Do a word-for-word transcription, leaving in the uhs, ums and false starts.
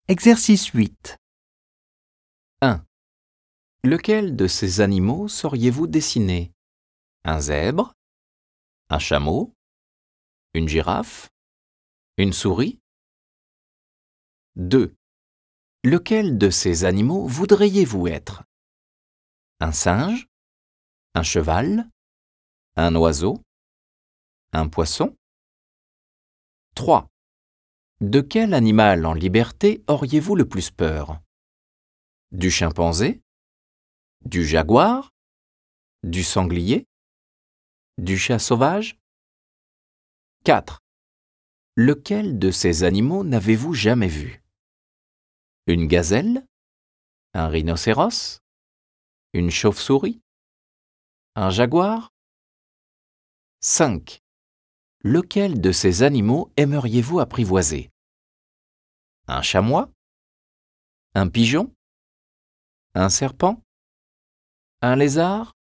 Exercice huit. un. Lequel de ces animaux sauriez-vous dessiner? Un zèbre? Un chameau? Une girafe? Une souris? deux. Lequel de ces animaux voudriez-vous être? Un singe? Un cheval? Un oiseau? Un poisson? trois. De quel animal en liberté auriez-vous le plus peur? Du chimpanzé? Du jaguar? Du sanglier? Du chat sauvage? quatre. Lequel de ces animaux n'avez-vous jamais vu? Une gazelle? Un rhinocéros? Une chauve-souris? Un jaguar? cinq. Lequel de ces animaux aimeriez-vous apprivoiser? Un chamois? Un pigeon? Un serpent? Un lézard?